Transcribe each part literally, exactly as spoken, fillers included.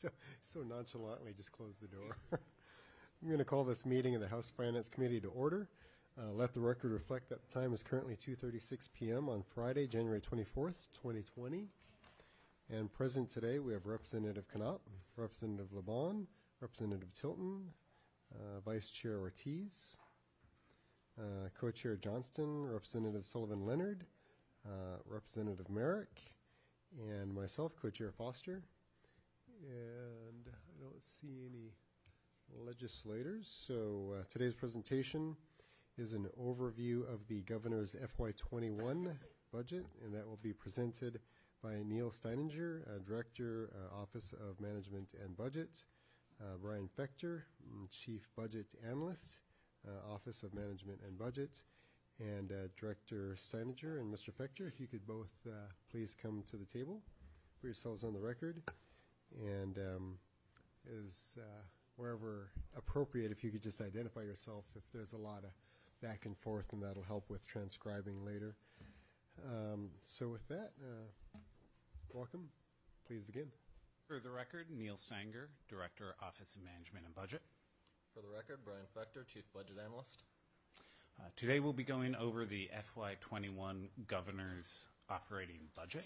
so, so nonchalantly just closed the door. I'm going to call this meeting of the House Finance Committee to order. Uh, let the record reflect that the time is currently two thirty-six p m on Friday, January twenty-fourth, twenty twenty. And present today we have Representative Knopp, Representative LeBon, Representative Tilton, uh, Vice Chair Ortiz, uh, Co-Chair Johnston, Representative Sullivan-Leonard, uh, Representative Merrick, and myself, Co-Chair Foster. And I don't see any legislators. So uh, today's presentation is an overview of the Governor's F Y twenty-one budget, and that will be presented by Neil Steininger, uh, Director, uh, Office of Management and Budget, uh, Brian Fechter, Chief Budget Analyst, uh, Office of Management and Budget, and uh, Director Steininger and Mister Fechter, if you could both uh, please come to the table, put yourselves on the record, and um, as uh, wherever appropriate, if you could just identify yourself if there's a lot of back and forth, and that'll help with transcribing later. Um, so with that, uh, welcome. Please begin. For the record, Neil Stanger, Director, Office of Management and Budget. For the record, Brian Fechter, Chief Budget Analyst. Uh, today we'll be going over the F Y twenty-one Governor's Operating Budget.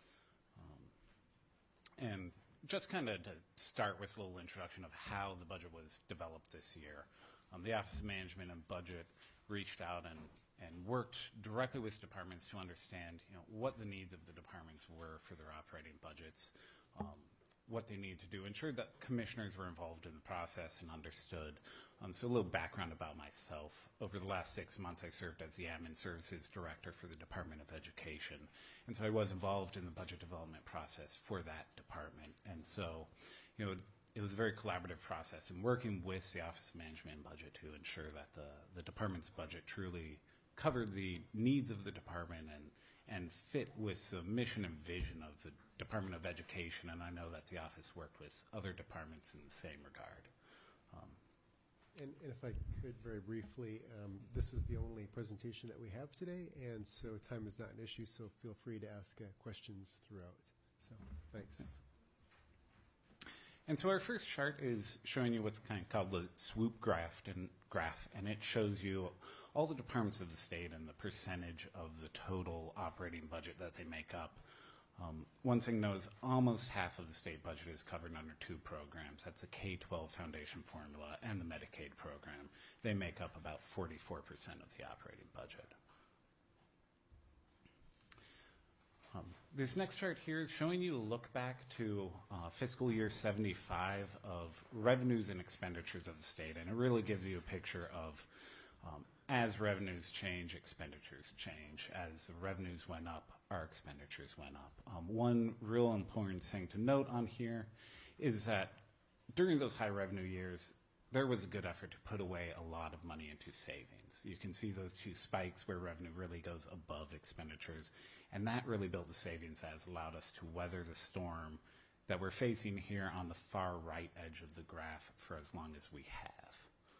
Um, and just kind of to start with a little introduction of how the budget was developed this year. Um, the Office of Management and Budget reached out and, and worked directly with departments to understand, you know, what the needs of the departments were for their operating budgets, um, what they need to do, ensured that commissioners were involved in the process and understood. Um, so a little background about myself. Over the last six months, I served as the Admin Services Director for the Department of Education. And so I was involved in the budget development process for that department. And so, you know, it was a very collaborative process in working with the Office of Management and Budget to ensure that the, the department's budget truly covered the needs of the department and and fit with the mission and vision of the Department of Education, and I know that the office worked with other departments in the same regard. Um, and, and if I could very briefly, um, this is the only presentation that we have today, and so time is not an issue, so feel free to ask uh, questions throughout. So, thanks. And so our first chart is showing you what's kind of called the swoop graph, and graph, and it shows you all the departments of the state and the percentage of the total operating budget that they make up. Um, one thing to know is almost half of the state budget is covered under two programs. That's the K twelve Foundation Formula and the Medicaid program. They make up about forty-four percent of the operating budget. Um, this next chart here is showing you a look back to uh, fiscal year seventy-five of revenues and expenditures of the state, and it really gives you a picture of um, as revenues change, expenditures change. As the revenues went up, our expenditures went up. Um, one real important thing to note on here is that during those high revenue years, there was a good effort to put away a lot of money into savings. You can see those two spikes where revenue really goes above expenditures, and that really built the savings that has allowed us to weather the storm that we're facing here on the far right edge of the graph for as long as we have.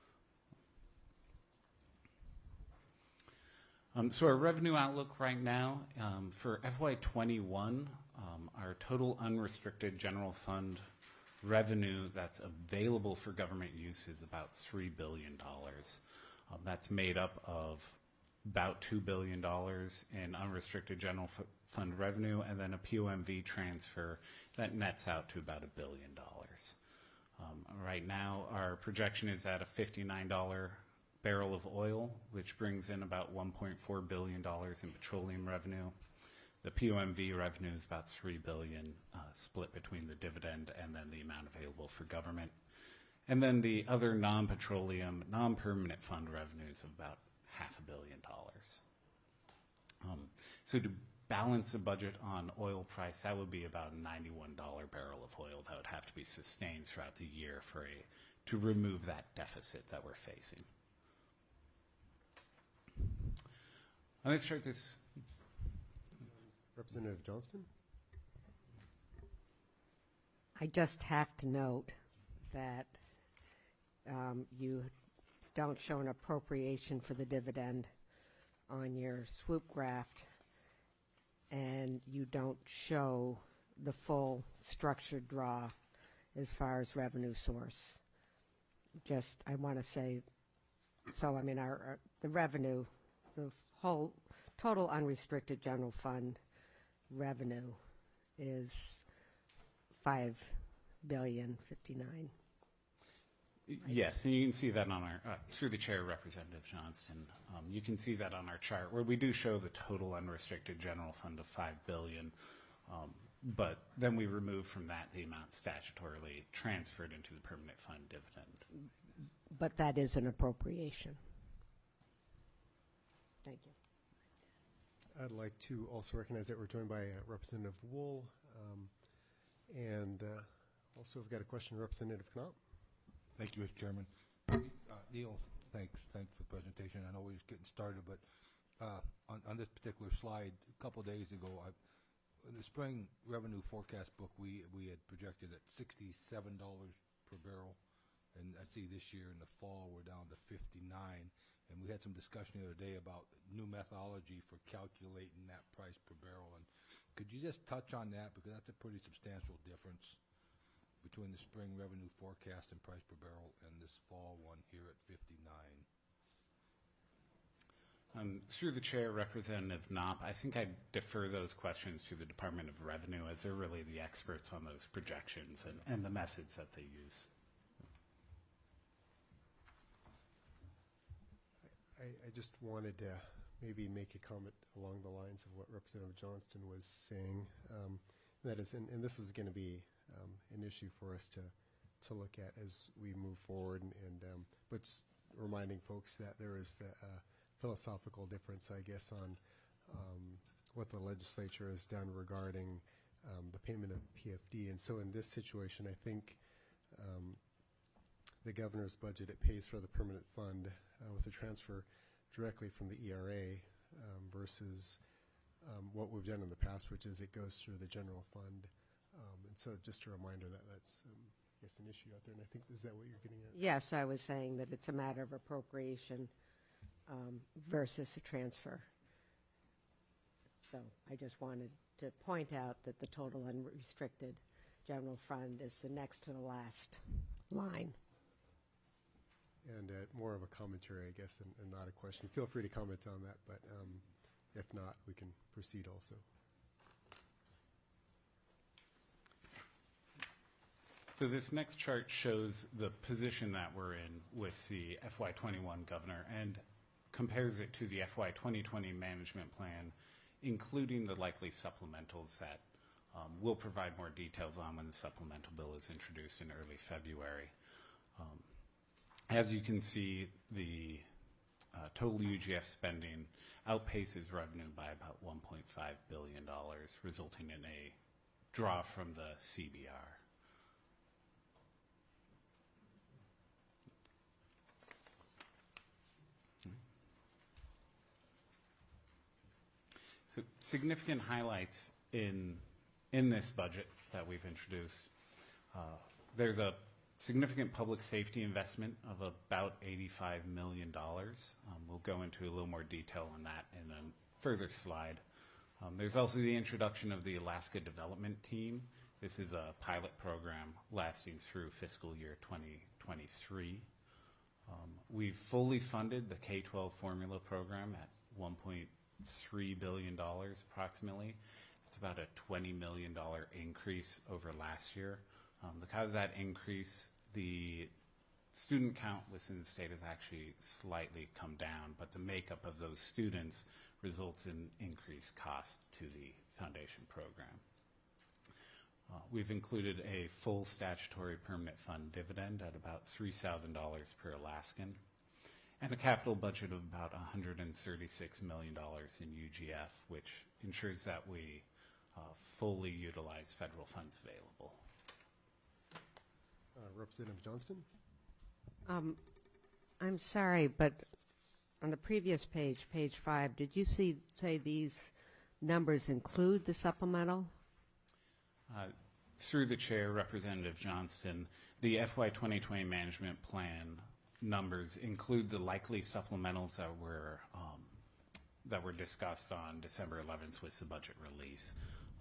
Um, so our revenue outlook right now, um, for F Y twenty-one, um, our total unrestricted general fund revenue that's available for government use is about three billion dollars. Um, that's made up of about two billion dollars in unrestricted general f fund revenue, and then a P O M V transfer that nets out to about a billion dollars. Um, right now, our projection is at a fifty-nine dollar barrel of oil, which brings in about one point four billion dollars in petroleum revenue. The P O M V revenue is about three billion dollars, uh, split between the dividend and then the amount available for government. And then the other non-petroleum, non-permanent fund revenues of about half a billion dollars. Um, so to balance the budget on oil price, that would be about a ninety-one dollar barrel of oil that would have to be sustained throughout the year for a, to remove that deficit that we're facing. Let's start this. Representative Johnston. I just have to note that um, you don't show an appropriation for the dividend on your swoop graph, and you don't show the full structured draw as far as revenue source. Just, I want to say, so I mean, our, our the revenue, the whole total unrestricted general fund revenue is five billion fifty-nine. Yes, and you can see that on our, uh, through the chair, Representative Johnston. Um, you can see that on our chart where we do show the total unrestricted general fund of five billion dollars, um, but then we remove from that the amount statutorily transferred into the permanent fund dividend. But that is an appropriation. Thank you. I'd like to also recognize that we're joined by uh, Representative Wool, um, and uh, also we've got a question, Representative Knopp. Thank you, Mister Chairman. Uh, Neil, thanks. Thanks for the presentation. I know we're just getting started, but uh, on, on this particular slide, a couple of days ago, I, in the spring revenue forecast book, we we had projected at sixty-seven dollars per barrel, and I see this year in the fall we're down to fifty-nine. And we had some discussion the other day about new methodology for calculating that price per barrel. And could you just touch on that, because that's a pretty substantial difference between the spring revenue forecast and price per barrel and this fall one here at fifty-nine. Um, through the chair, Representative Knopp, I think I'd defer those questions to the Department of Revenue, as they're really the experts on those projections and, and the methods that they use. I, I just wanted to maybe make a comment along the lines of what Representative Johnston was saying. Um, that is, and, and this is going to be um, an issue for us to to look at as we move forward, and, and um, but s- reminding folks that there is the uh, philosophical difference, I guess, on um, what the legislature has done regarding um, the payment of P F D. And so in this situation, I think um, the governor's budget, it pays for the permanent fund uh, with a transfer directly from the E R A um, versus um, what we've done in the past, which is it goes through the general fund. Um, and so just a reminder that that's, um, I guess, an issue out there. And I think, is that what you're getting at? Yes, I was saying that it's a matter of appropriation um, versus a transfer. So I just wanted to point out that the total unrestricted general fund is the next to the last line. And uh, more of a commentary, I guess, and, and not a question. Feel free to comment on that, but um, if not, we can proceed also. So this next chart shows the position that we're in with the F Y twenty-one governor and compares it to the F Y twenty twenty management plan, including the likely supplementals that um, we'll provide more details on when the supplemental bill is introduced in early February. Um, As you can see, the uh, total U G F spending outpaces revenue by about one point five billion dollars, resulting in a draw from the C B R. So significant highlights in, in this budget that we've introduced. Uh, there's a significant public safety investment of about eighty-five million dollars. Um, we'll go into a little more detail on that in a further slide. Um, there's also the introduction of the Alaska Development Team. This is a pilot program lasting through fiscal year twenty twenty-three. Um, we've fully funded the K twelve formula program at one point three billion dollars approximately. It's about a twenty million dollars increase over last year. Um, because of that increase, the student count within the state has actually slightly come down, but the makeup of those students results in increased cost to the foundation program. Uh, we've included a full statutory permanent fund dividend at about three thousand dollars per Alaskan, and a capital budget of about one hundred thirty-six million dollars in U G F, which ensures that we uh, fully utilize federal funds available. Uh, Representative Johnston? Um, I'm sorry, but on the previous page, page five, did you see say these numbers include the supplemental? Uh, through the chair, Representative Johnston, the F Y twenty twenty management plan numbers include the likely supplementals that were um, that were discussed on December eleventh with the budget release.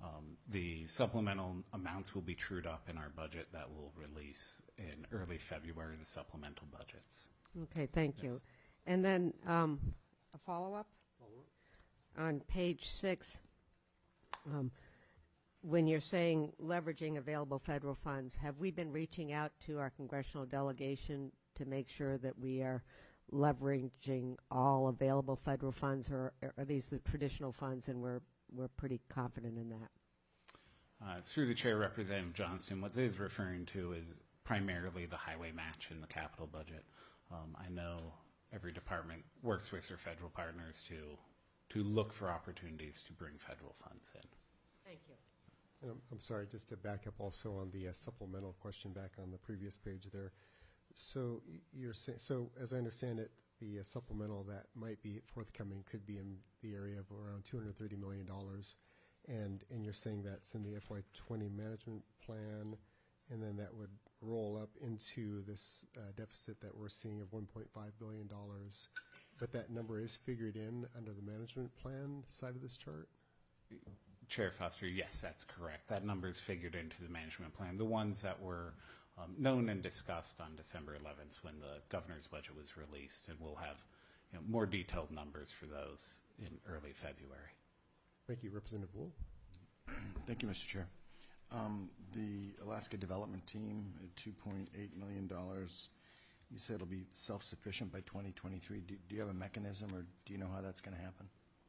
Um, the supplemental amounts will be trued up in our budget that will release in early February, the supplemental budgets. Okay, thank you. And then um, a follow-up? On page six, um, when you're saying leveraging available federal funds, have we been reaching out to our congressional delegation to make sure that we are leveraging all available federal funds, or are these the traditional funds, and we're we're pretty confident in that? Uh, through the chair, Representative Johnston, what this is referring to is primarily the highway match in the capital budget. Um, I know every department works with their federal partners to to look for opportunities to bring federal funds in. Thank you. And I'm, I'm sorry, just to back up also on the uh, supplemental question back on the previous page there. So y- you're saying, so as I understand it, the uh, supplemental that might be forthcoming could be in the area of around two hundred thirty million dollars. And, and you're saying that's in the F Y twenty management plan, and then that would roll up into this uh, deficit that we're seeing of one point five billion dollars. But that number is figured in under the management plan side of this chart? Chair Foster, yes, that's correct. That number is figured into the management plan. The ones that were um, known and discussed on December eleventh when the governor's budget was released, and we'll have you know, more detailed numbers for those in early February. Thank you. Representative Wool. Thank you, Mister Chair. Um, the Alaska Development Team at two point eight million dollars, you said it'll be self-sufficient by twenty twenty-three. Do, do you have a mechanism, or do you know how that's going to happen?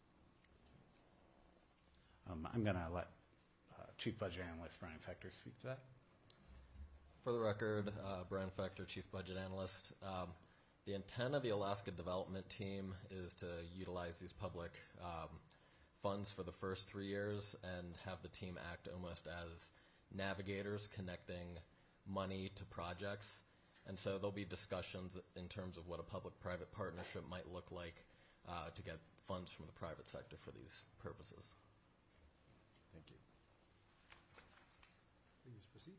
Um, I'm going to let uh, Chief Budget Analyst Brian Fector speak to that. For the record, uh, Brian Fector, Chief Budget Analyst. Um, the intent of the Alaska Development Team is to utilize these public um, funds for the first three years and have the team act almost as navigators connecting money to projects. And so there'll be discussions in terms of what a public-private partnership might look like uh, to get funds from the private sector for these purposes. Thank you. Please proceed.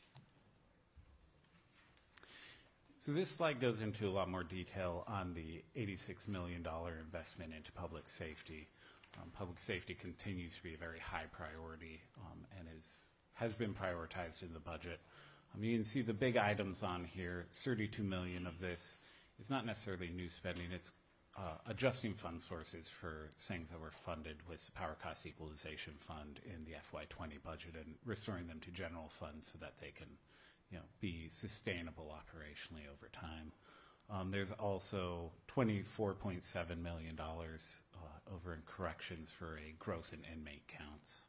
So this slide goes into a lot more detail on the eighty-six million dollars investment into public safety. Um, public safety continues to be a very high priority um, and is has been prioritized in the budget. Um, you can see the big items on here. thirty-two million dollars of this is not necessarily new spending. It's uh, adjusting fund sources for things that were funded with the Power Cost Equalization Fund in the F Y twenty budget and restoring them to general funds so that they can, you know, be sustainable operationally over time. Um, there's also twenty-four point seven million dollars uh, over in corrections for a gross and inmate counts.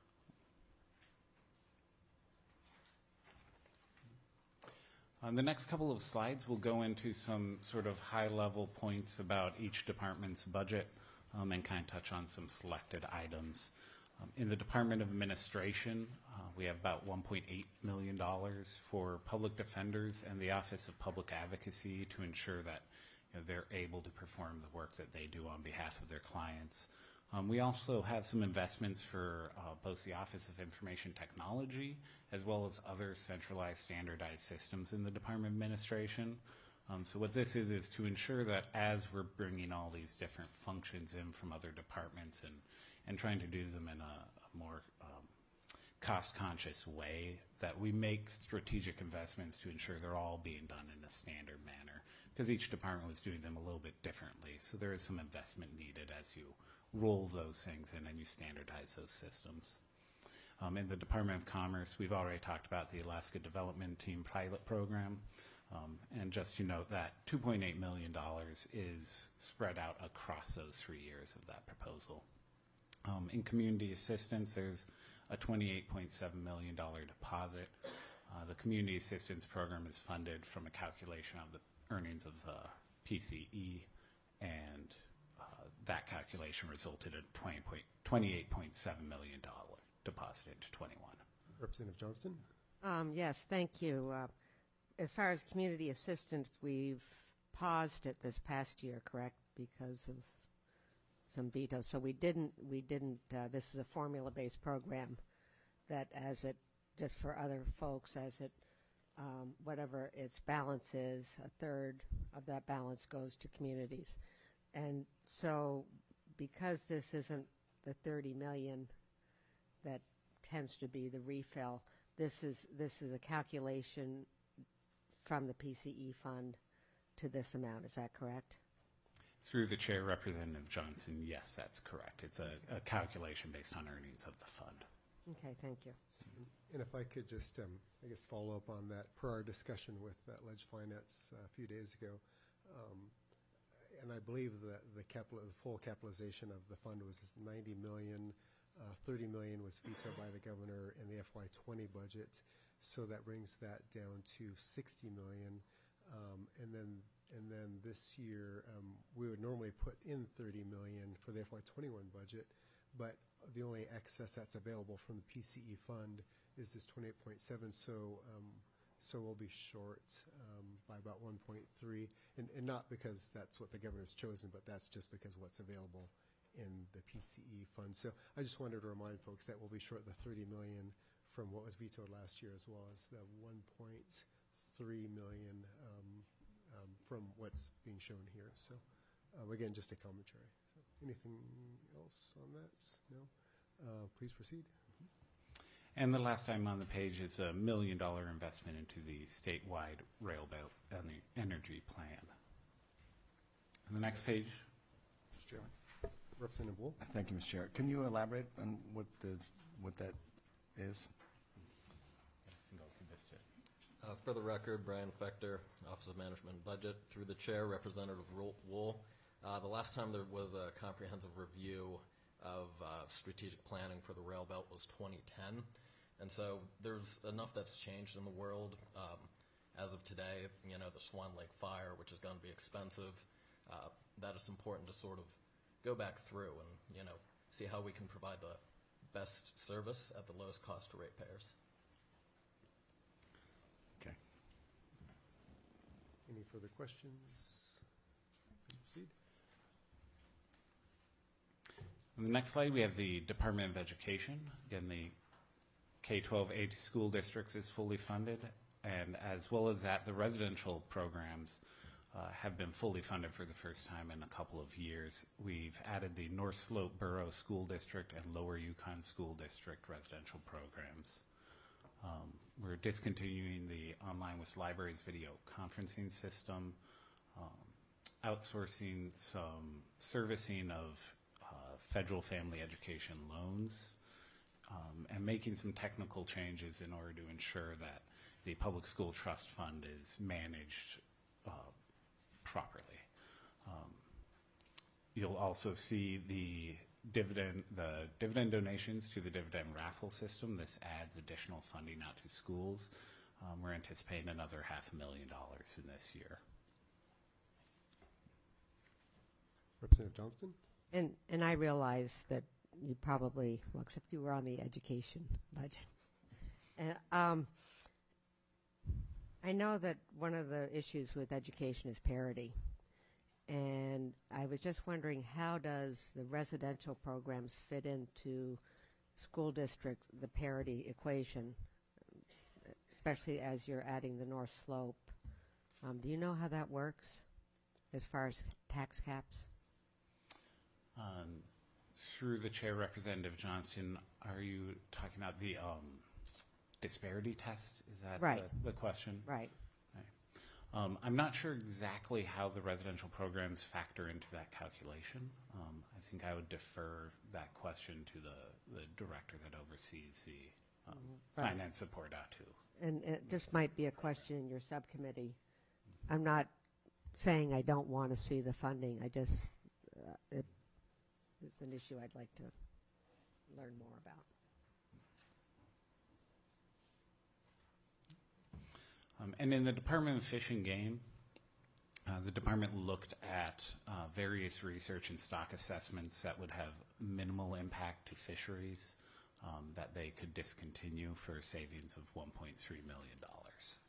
On the next couple of slides, we'll go into some sort of high-level points about each department's budget um, and kind of touch on some selected items. Um, in the Department of Administration, uh, we have about one point eight million dollars for public defenders and the Office of Public Advocacy to ensure that you know, they're able to perform the work that they do on behalf of their clients. Um, we also have some investments for uh, both the Office of Information Technology as well as other centralized standardized systems in the Department of Administration. Um, so what this is is to ensure that as we're bringing all these different functions in from other departments and, and trying to do them in a, a more um, cost-conscious way, that we make strategic investments to ensure they're all being done in a standard manner, because each department was doing them a little bit differently. So there is some investment needed as you roll those things in and you standardize those systems. Um, in the Department of Commerce, we've already talked about the Alaska Development Team pilot program. Um, and just to note that two point eight million dollars is spread out across those three years of that proposal. Um, in community assistance, there's a twenty-eight point seven million dollars deposit. Uh, the community assistance program is funded from a calculation of the earnings of the P C E, and uh, that calculation resulted in twenty-eight point seven million dollars deposited into twenty-one. Representative Johnston. Um, yes, thank you. Uh, as far as community assistance, we've paused it this past year, correct, because of some vetoes. So we didn't, we didn't, uh, this is a formula-based program that as it, just for other folks, as it, um, whatever its balance is, a third of that balance goes to communities. And so because this isn't the thirty million that tends to be the refill. This is, this is a calculation from the P C E fund to this amount, is that correct? Through the chair, Representative Johnson, yes, that's correct. It's a, a calculation based on earnings of the fund. Okay, thank you. And if I could just, um, I guess, follow up on that, per our discussion with uh, Ledge Finance uh, a few days ago, um, and I believe that the capital, the full capitalization of the fund was ninety million. Uh, thirty million was vetoed by the governor in the F Y twenty budget, so that brings that down to sixty million. Um, and then, and then this year, um, we would normally put in thirty million for the F Y twenty-one budget, but the only excess that's available from the P C E fund is this twenty-eight point seven. So, um, so we'll be short um, by about one point three, and, and not because that's what the governor's chosen, but that's just because what's available in the P C E fund. So I just wanted to remind folks that we'll be short the thirty million from what was vetoed last year, as well as the one point three million um, um, from what's being shown here. So um, again, just a commentary. So anything else on that? No? Uh, please proceed. And the last item on the page is a million dollar investment into the statewide rail belt and the energy plan. And the next page. Mister Chairman. Representative Wool. Thank you, Mister Chair. Can you elaborate on what the what that is? Uh, for the record, Brian Fechter, Office of Management and Budget. Through the chair, Representative Wool. Uh, the last time there was a comprehensive review of uh, strategic planning for the rail belt was twenty ten. And so there's enough that's changed in the world. Um, as of today, you know, the Swan Lake fire, which is going to be expensive, uh, that it's important to sort of go back through and, you know, see how we can provide the best service at the lowest cost to ratepayers. Okay. Any further questions? Proceed. On the next slide, we have the Department of Education. Again, the K twelve A school districts is fully funded, and as well as that, the residential programs uh, have been fully funded for the first time in a couple of years. We've added the North Slope Borough School District and Lower Yukon School District residential programs. Um, we're discontinuing the Online with Libraries video conferencing system, um, outsourcing some servicing of uh, federal family education loans, um, and making some technical changes in order to ensure that the public school trust fund is managed uh, properly. Um, you'll also see the dividend, the dividend donations to the dividend raffle system. This adds additional funding out to schools. Um, we're anticipating another half a million dollars in this year. Representative Johnston. And, and I realize that you probably, well, except you were on the education budget. And um, I know that one of the issues with education is parity. And I was just wondering, how does the residential programs fit into school districts, the parity equation, especially as you're adding the North Slope? Um, do you know how that works as far as tax caps? Um, through the chair, Representative Johnston, are you talking about the um, disparity test? Is that Right. the, the question? Right. Um, I'm not sure exactly how the residential programs factor into that calculation. Um, I think I would defer that question to the, the director that oversees the um, Right. finance support out to. And it just might be a question in your subcommittee. I'm not saying I don't want to see the funding. I just, uh, it, it's an issue I'd like to learn more about. Um, and in the Department of Fish and Game, uh, the department looked at uh, various research and stock assessments that would have minimal impact to fisheries um, that they could discontinue for savings of one point three million dollars.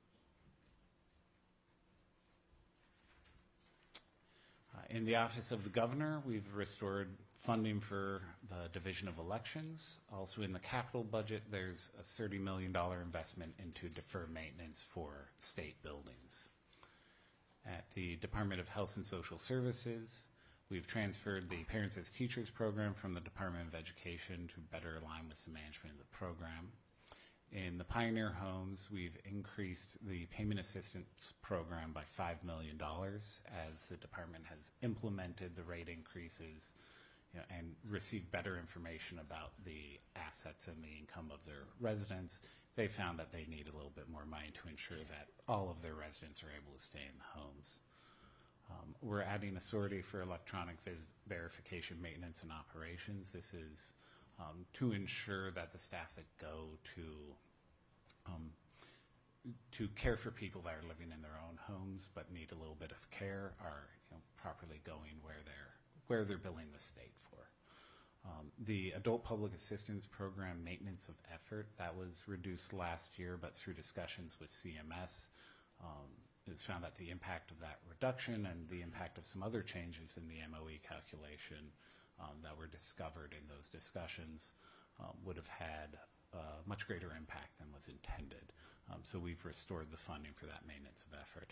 Uh, in the Office of the Governor, we've restored funding for the Division of Elections. Also in the capital budget, there's a thirty million dollars investment into deferred maintenance for state buildings. At the Department of Health and Social Services, We've transferred the Parents as Teachers program from the Department of Education to better align with the management of the program. In the Pioneer Homes, we've increased the payment assistance program by five million dollars as the department has implemented the rate increases, you know, and received better information about the assets and the income of their residents. They found that they need a little bit more money to ensure that all of their residents are able to stay in the homes. Um, we're adding authority for electronic vis- verification, maintenance, and operations. This is um, to ensure that the staff that go to um, to care for people that are living in their own homes but need a little bit of care are, you know, properly going where they're where they're billing the state for. Um, the Adult Public Assistance Program maintenance of effort, that was reduced last year, but through discussions with C M S, um, it was found that the impact of that reduction and the impact of some other changes in the M O E calculation um, that were discovered in those discussions um, would have had a much greater impact than was intended. Um, so we've restored the funding for that maintenance of effort.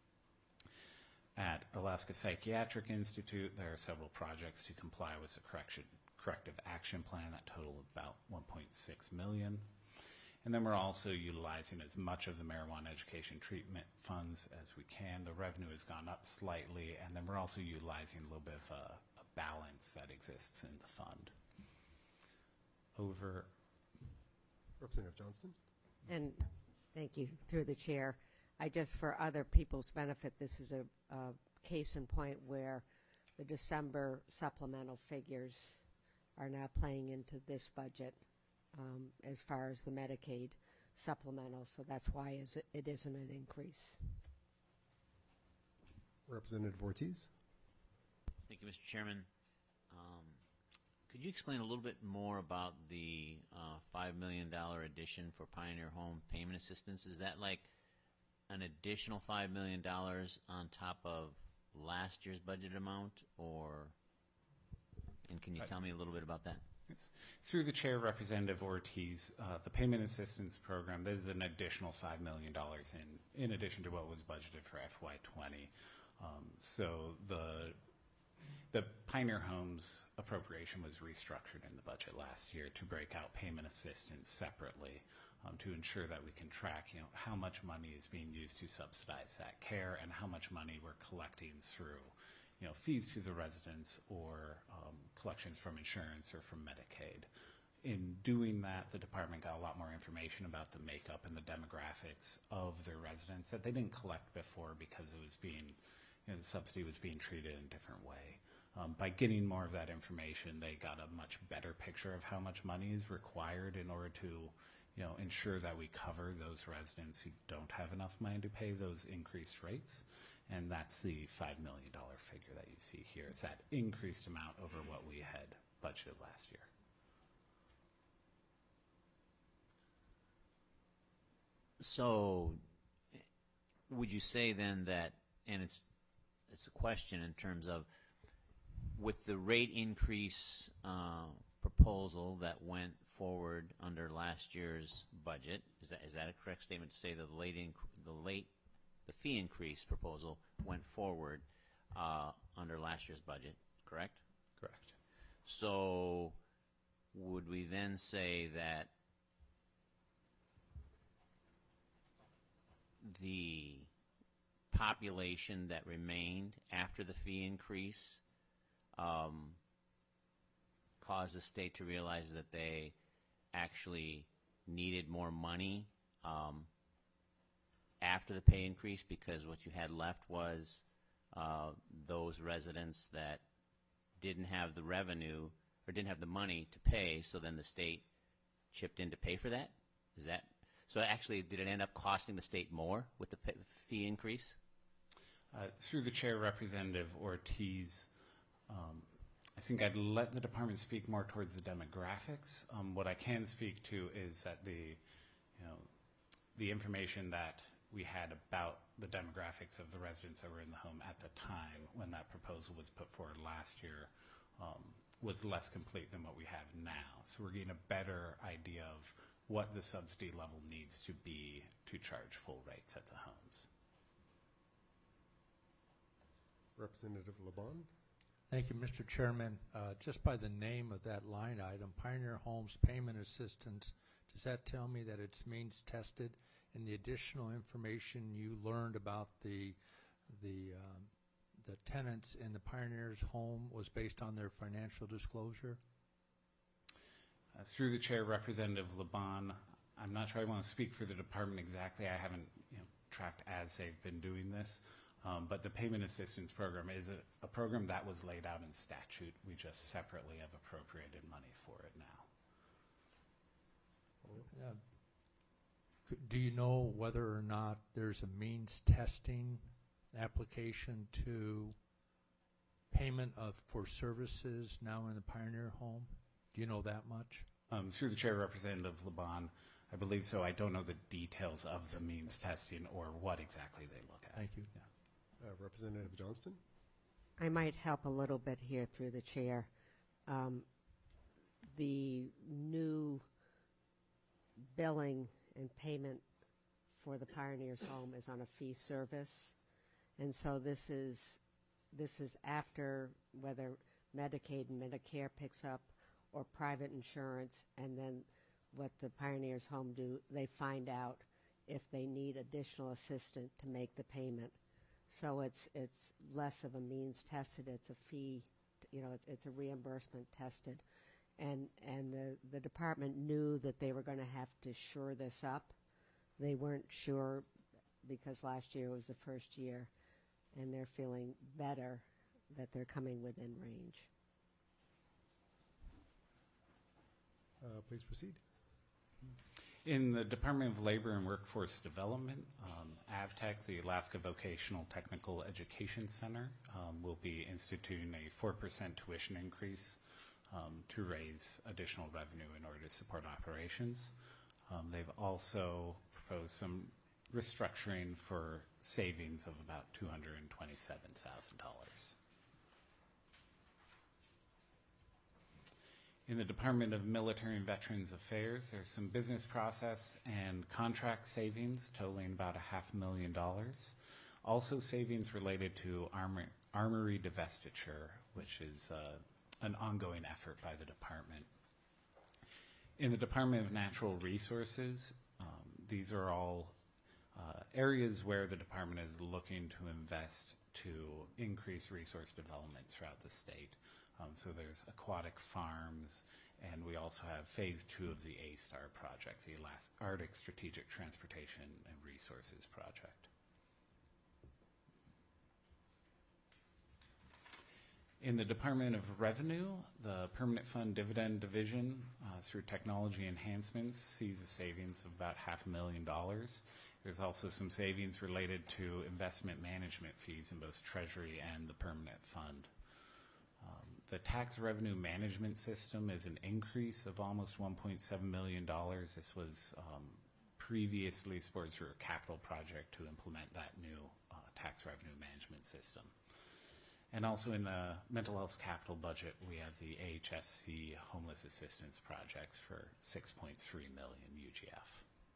At Alaska Psychiatric Institute, there are several projects to comply with the correction, corrective action plan that total about one point six million dollars. And then we're also utilizing as much of the marijuana education treatment funds as we can. The revenue has gone up slightly, and then we're also utilizing a little bit of a, a balance that exists in the fund. Over. Representative Johnston? And thank you, through the chair. I just, for other people's benefit, this is a, a case in point where the December supplemental figures are now playing into this budget um, as far as the Medicaid supplemental, so that's why is it, it isn't an increase. Representative Ortiz? Thank you, Mister Chairman. Um, could you explain a little bit more about the uh, five million dollars addition for Pioneer Home payment assistance? Is that like an additional five million dollars on top of last year's budget amount, or, and can you tell me a little bit about that? Yes. Through the chair, Representative Ortiz, uh, the payment assistance program, there's an additional five million dollars in, in addition to what was budgeted for F Y twenty. Um, so the The Pioneer Homes appropriation was restructured in the budget last year to break out payment assistance separately um, to ensure that we can track, you know, how much money is being used to subsidize that care and how much money we're collecting through, you know, fees to the residents or um, collections from insurance or from Medicaid. In doing that, the department got a lot more information about the makeup and the demographics of their residents that they didn't collect before because it was being, you know, the subsidy was being treated in a different way. Um, by getting more of that information, they got a much better picture of how much money is required in order to, you know, ensure that we cover those residents who don't have enough money to pay those increased rates. And that's the five million dollars figure that you see here. It's that increased amount over what we had budgeted last year. So would you say then that, and it's it's a question in terms of, with the rate increase uh, proposal that went forward under last year's budget, is that is that a correct statement to say that the late inc- the late the fee increase proposal went forward uh, under last year's budget, correct? Correct. So would we then say that the population that remained after the fee increase um, caused the state to realize that they actually needed more money um, after the pay increase, because what you had left was uh, those residents that didn't have the revenue or didn't have the money to pay, so then the state chipped in to pay for that? Is that so? Actually, did it end up costing the state more with the pay, fee increase? Uh, through the chair, Representative Ortiz, um, I think I'd let the department speak more towards the demographics. Um, what I can speak to is that the, you know, the information that we had about the demographics of the residents that were in the home at the time when that proposal was put forward last year um, was less complete than what we have now. So we're getting a better idea of what the subsidy level needs to be to charge full rates at the homes. Representative LeBon? Thank you, Mister Chairman. Uh, just by the name of that line item, Pioneer Homes Payment Assistance, does that tell me that it's means tested? And the additional information you learned about the the um, the tenants in the Pioneer's home was based on their financial disclosure? Uh, through the chair, Representative Laban, I'm not sure I want to speak for the department exactly. I haven't you know, tracked as they've been doing this. Um, but the payment assistance program is a, a program that was laid out in statute. We just separately have appropriated money for it now. Uh, c- do you know whether or not there's a means testing application to payment of for services now in the Pioneer home? Do you know that much? Um, through the chair, Representative Laban, I believe so. I don't know the details of the means testing or what exactly they look at. Thank you. Yeah. Uh, Representative Johnston? I might help a little bit here through the chair. Um, the new billing and payment for the Pioneers home is on a fee service. And so this is this is after whether Medicaid and Medicare picks up or private insurance, and then what the Pioneers home do, they find out if they need additional assistance to make the payment. So it's it's less of a means tested, it's a fee, you know, it's it's a reimbursement tested. And and the, the department knew that they were going to have to shore this up. They weren't sure because last year was the first year, and they're feeling better that they're coming within range. Uh, please proceed. In the Department of Labor and Workforce Development, um, AVTEC, the Alaska Vocational Technical Education Center, um, will be instituting a four percent tuition increase um, to raise additional revenue in order to support operations. Um, they've also proposed some restructuring for savings of about two hundred twenty-seven thousand dollars. In the Department of Military and Veterans Affairs, there's some business process and contract savings totaling about a half million dollars. Also savings related to armor, armory divestiture, which is uh, an ongoing effort by the department. In the Department of Natural Resources, um, these are all uh, areas where the department is looking to invest to increase resource development throughout the state. Um, so there's aquatic farms, and we also have phase two of the A-STAR project, the Alas- Arctic Strategic Transportation and Resources Project. In the Department of Revenue, the Permanent Fund Dividend Division, uh, through technology enhancements, sees a savings of about half a million dollars. There's also some savings related to investment management fees in both Treasury and the Permanent Fund. Um, the tax revenue management system is an increase of almost one point seven million dollars. This was um, previously supported through a capital project to implement that new uh, tax revenue management system. And also in the mental health capital budget, we have the A H F C homeless assistance projects for six point three million U G F.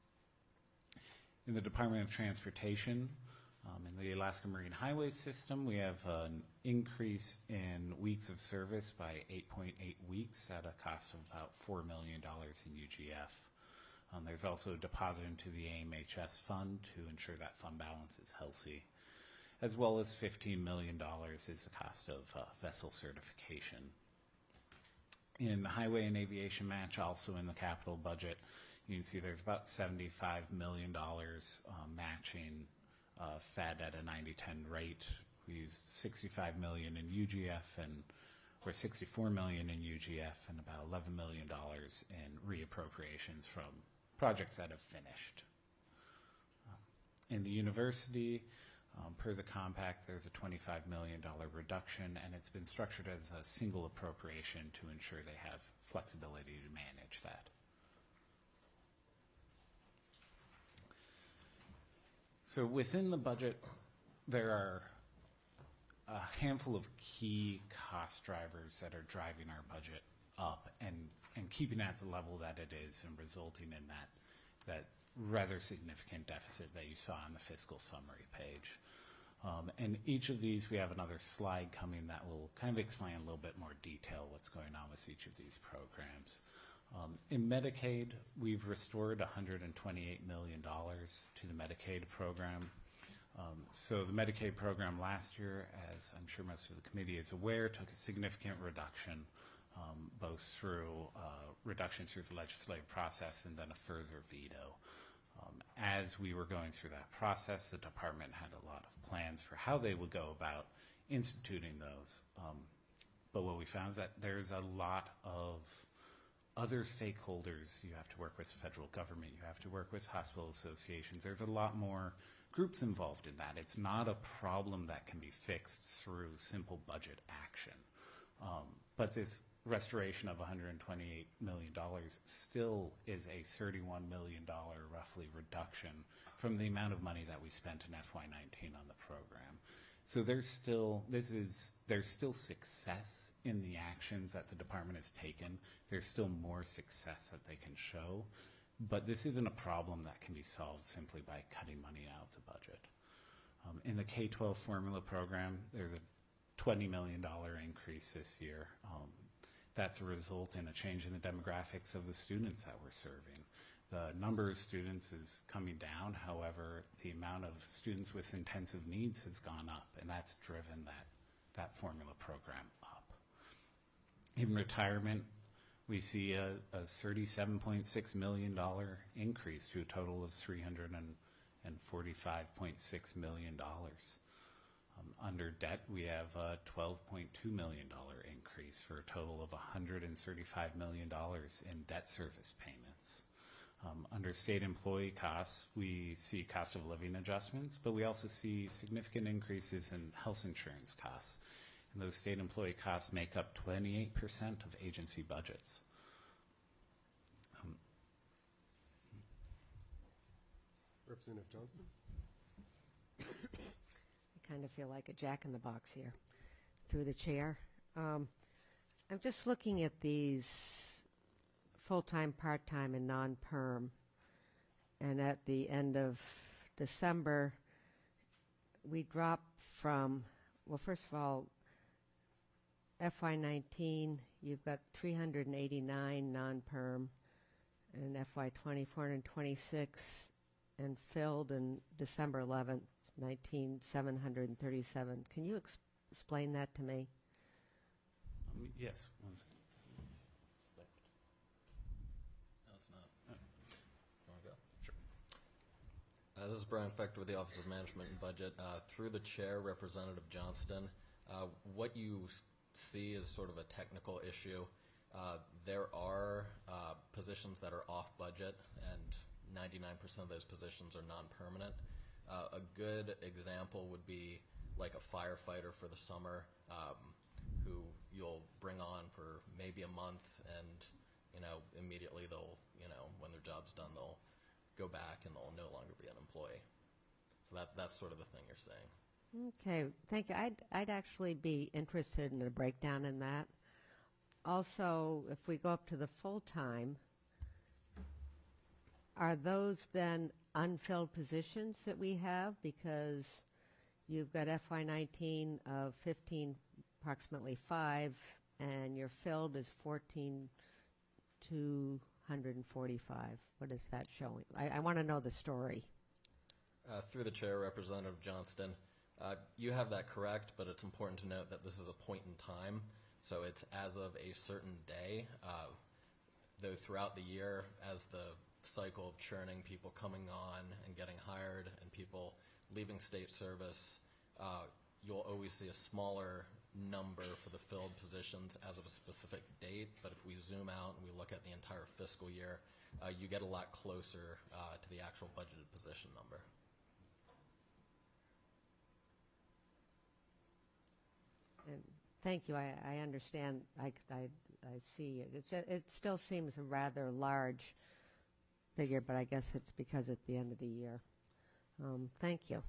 In the Department of Transportation, Um, in the Alaska Marine Highway System, we have an increase in weeks of service by eight point eight weeks at a cost of about four million dollars in U G F. Um, there's also a deposit into the A M H S fund to ensure that fund balance is healthy, as well as fifteen million dollars is the cost of uh, vessel certification. In the Highway and Aviation Match, also in the capital budget, you can see there's about seventy-five million dollars uh, matching Uh, fed at a ninety ten rate. We used sixty-five million in U G F and or sixty-four million in U G F and about eleven million dollars in reappropriations from projects that have finished. Um, in the university, um, per the compact, there's a twenty-five million dollars reduction, and it's been structured as a single appropriation to ensure they have flexibility to manage that. So within the budget, there are a handful of key cost drivers that are driving our budget up and, and keeping it at the level that it is and resulting in that, that rather significant deficit that you saw on the fiscal summary page. Um, and each of these, we have another slide coming that will kind of explain a little bit more detail what's going on with each of these programs. Um, in Medicaid, we've restored one hundred twenty-eight million dollars to the Medicaid program. Um, so the Medicaid program last year, as I'm sure most of the committee is aware, took a significant reduction, um, both through uh, reductions through the legislative process and then a further veto. Um, as we were going through that process, the department had a lot of plans for how they would go about instituting those. Um, but what we found is that there's a lot of other stakeholders. You have to work with federal government. You have to work with hospital associations. There's a lot more groups involved in that. It's not a problem that can be fixed through simple budget action. Um, but this restoration of one hundred twenty-eight million dollars still is a thirty-one million dollars roughly reduction from the amount of money that we spent in F Y nineteen on the program. So there's still, this is, there's still success in the actions that the department has taken. There's still more success that they can show, but this isn't a problem that can be solved simply by cutting money out of the budget. Um, in the K twelve formula program, there's a twenty million dollars increase this year. Um, that's a result in a change in the demographics of the students that we're serving. The number of students is coming down, however, the amount of students with intensive needs has gone up, and that's driven that, that formula program up. In retirement, we see a, a thirty-seven point six million dollars increase to a total of three hundred forty-five point six million dollars. Um, under debt, we have a twelve point two million dollars increase for a total of one hundred thirty-five million dollars in debt service payments. Um, under state employee costs, we see cost of living adjustments, but we also see significant increases in health insurance costs. And those state employee costs make up twenty-eight percent of agency budgets. Um, Representative Johnston? I kind of feel like a jack-in-the-box here through the chair. Um, I'm just looking at these full-time, part-time, and non-perm. And at the end of December, we dropped from, well, first of all, F Y nineteen, you've got three hundred eighty-nine non-perm, and F Y twenty, four hundred twenty-six, and filled in December eleventh, nineteen, seven hundred thirty-seven. Can you ex- explain that to me? um, yes, one second. No, it's not. Want to go? Sure. Uh, this is Brian Fechter with the Office of Management and Budget. Uh, through the chair, Representative Johnston, uh, what you see is sort of a technical issue. Uh, there are uh, positions that are off budget, and ninety-nine percent of those positions are non-permanent. Uh, a good example would be like a firefighter for the summer, um, who you'll bring on for maybe a month, and you know immediately they'll, you know, when their job's done, they'll go back and they'll no longer be an employee. So that that's sort of the thing you're saying. Okay, thank you. I'd, I'd actually be interested in a breakdown in that. Also, if we go up to the full-time, are those then unfilled positions that we have? Because you've got F Y nineteen of fifteen, approximately five, and your filled is fourteen two hundred forty-five. What is that showing? I, I want to know the story. Uh, through the chair, Representative Johnston, uh, you have that correct, but it's important to note that this is a point in time, so it's as of a certain day. Uh, though throughout the year, as the cycle of churning, people coming on and getting hired and people leaving state service, uh, you'll always see a smaller number for the filled positions as of a specific date, but if we zoom out and we look at the entire fiscal year, uh, you get a lot closer uh, to the actual budgeted position number. And thank you. I, I understand. I, I, I see it. It's just, it still seems a rather large figure, but I guess it's because at the end of the year. Um, thank you.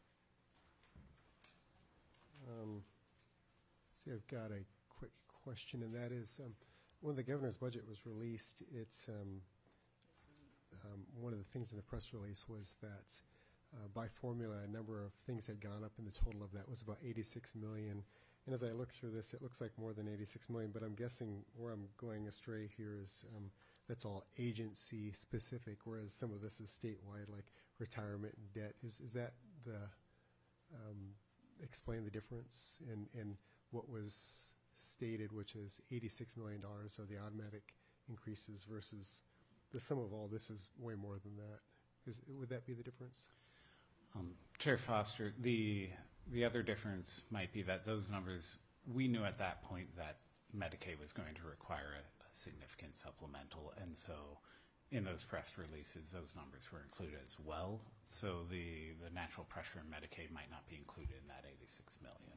Um, see, I've got a quick question, and that is, um, when the governor's budget was released, it's um, um, one of the things in the press release was that uh, by formula, a number of things had gone up, and the total of that was about eighty-six million. And as I look through this, it looks like more than eighty-six million, but I'm guessing where I'm going astray here is um, that's all agency specific, whereas some of this is statewide, like retirement and debt. Is is that the um, explain the difference in in what was stated, which is eighty-six million dollars, so the automatic increases versus the sum of all this is way more than that. Is, would that be the difference? Um, Chair Foster, the the other difference might be that those numbers, we knew at that point that Medicaid was going to require a, a significant supplemental, and so in those press releases, those numbers were included as well. So the, the natural pressure in Medicaid might not be included in that eighty-six million.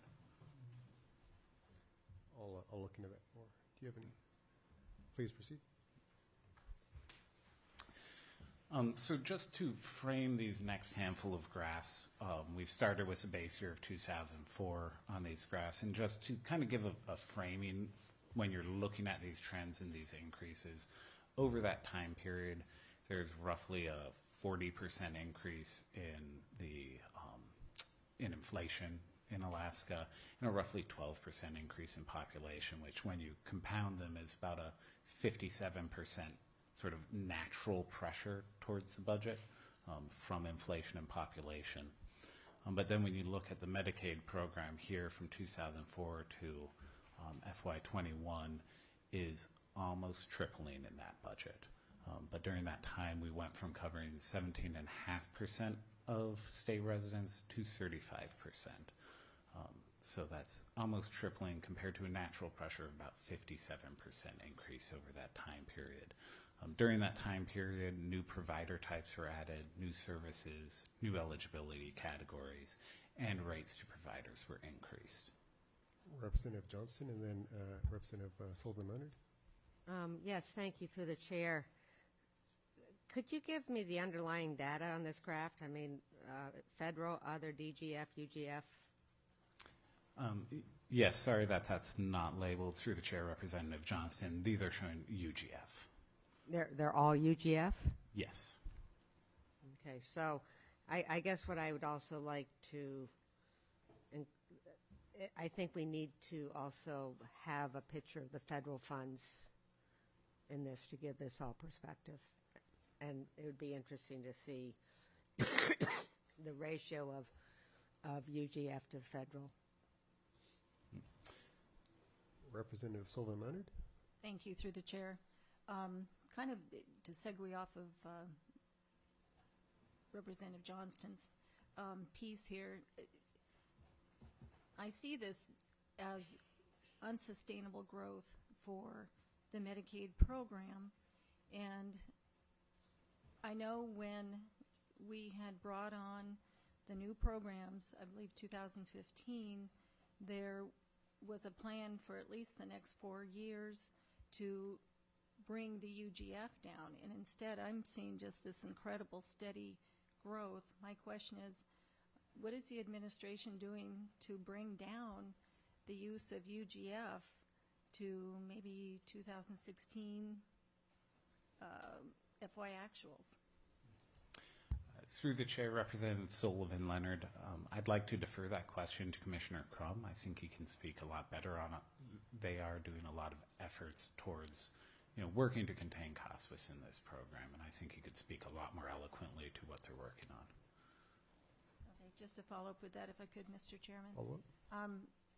I'll, uh, I'll look into that more. Do you have any? Please proceed. Um, so just to frame these next handful of graphs, um, we've started with the base year of two thousand four on these graphs, and just to kind of give a, a framing when you're looking at these trends and these increases, over that time period, there's roughly a forty percent increase in the um, in inflation in Alaska, and a roughly twelve percent increase in population, which when you compound them is about a fifty-seven percent sort of natural pressure towards the budget um, from inflation and population. Um, but then when you look at the Medicaid program here from two thousand four to um, F Y twenty-one is almost tripling in that budget. Um, but during that time, we went from covering seventeen point five percent of state residents to thirty-five percent. Um, so that's almost tripling compared to a natural pressure of about fifty-seven percent increase over that time period. Um, during that time period, new provider types were added, new services, new eligibility categories, and rates to providers were increased. Representative Johnston, and then uh, Representative uh, Sullivan Leonard. Um, yes, thank you through the chair. Could you give me the underlying data on this graph? I mean, uh, federal, other, D G F, U G F? Um, yes, sorry that that's not labeled through the chair, Representative Johnston. These are showing U G F. They're, they're all U G F? Yes. Okay, so I, I guess what I would also like to, and I think we need to also have a picture of the federal funds in this to give this all perspective. And it would be interesting to see the ratio of, of U G F to federal. Representative Sullivan Leonard. Thank you, through the chair. Um, kind of to segue off of uh, Representative Johnston's um, piece here, I see this as unsustainable growth for the Medicaid program. And I know when we had brought on the new programs, I believe two thousand fifteen, there was a plan for at least the next four years to bring the U G F down. And instead, I'm seeing just this incredible steady growth. My question is, what is the administration doing to bring down the use of U G F to maybe two thousand sixteen uh, F Y actuals? Through the chair, Representative Sullivan Leonard, um, I'd like to defer that question to Commissioner Crum. I think he can speak a lot better on it. They are doing a lot of efforts towards, you know, working to contain costs within this program, and I think he could speak a lot more eloquently to what they're working on. Okay, just to follow up with that, if I could, Mister Chairman. Follow up. Um,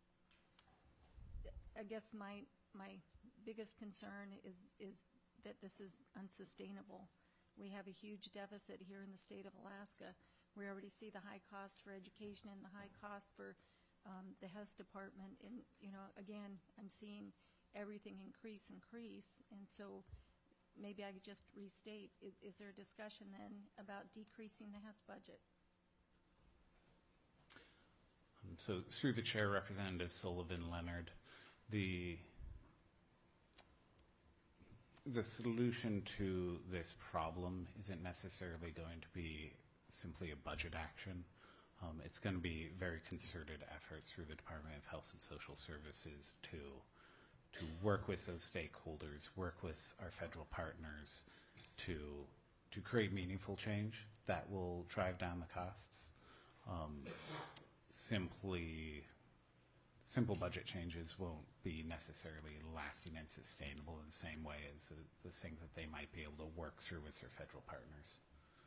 I guess my my biggest concern is is that this is unsustainable. We have a huge deficit here in the state of Alaska. We already see the high cost for education and the high cost for um, the H E S department. And, you know, again, I'm seeing everything increase, increase. And so maybe I could just restate, is, is there a discussion then about decreasing the H E S budget? Um, so through the chair, Representative Sullivan Leonard, the The solution to this problem isn't necessarily going to be simply a budget action. Um, it's going to be very concerted efforts through the Department of Health and Social Services to to work with those stakeholders, work with our federal partners to to create meaningful change that will drive down the costs. Um, simply, simple budget changes won't be necessarily lasting and sustainable in the same way as the, the things that they might be able to work through with their federal partners.